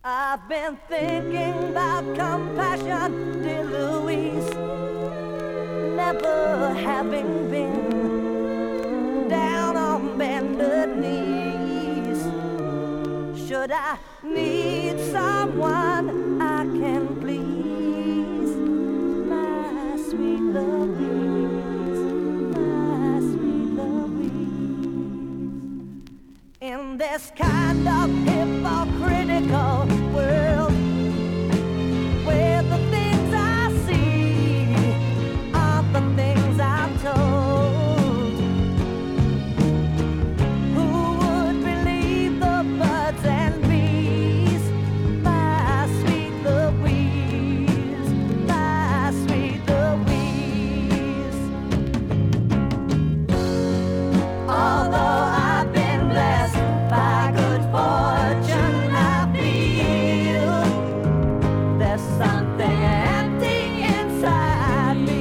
I've been thinking about compassion, dear Louise, never having been down on bended knees. Should I need someone I can please, my sweet Louise, my sweet Louise. In this kind of hypocritical world, where the things I see are the things I'm told, who would believe the birds and bees, my sweet Louise, my sweet Louise. Although I've been blessed by good fortune, I feel there's something empty inside me.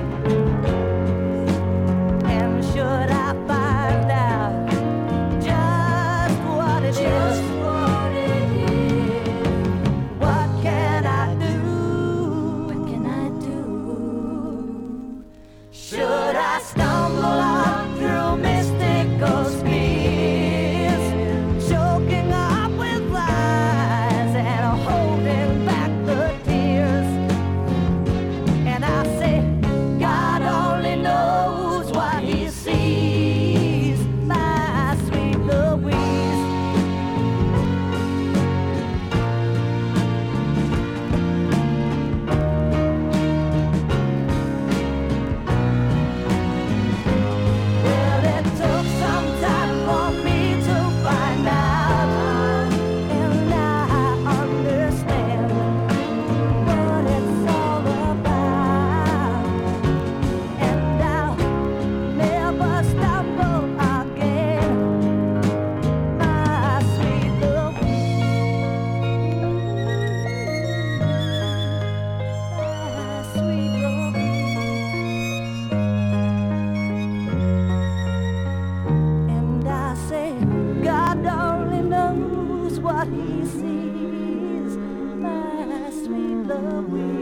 And should I find out just what it is, what can I do? What can I do? Should I stumble on through mystical spears, choking up with lies and holding back the tears? And I say, God only knows what he sees, my sweet Louise. Well, it took some time for me to find out, and now I understand what it's all about. And I'll never stumble again, my sweet Louise, my sweet Louise. And I say, God only knows what he sees, my sweet Louise.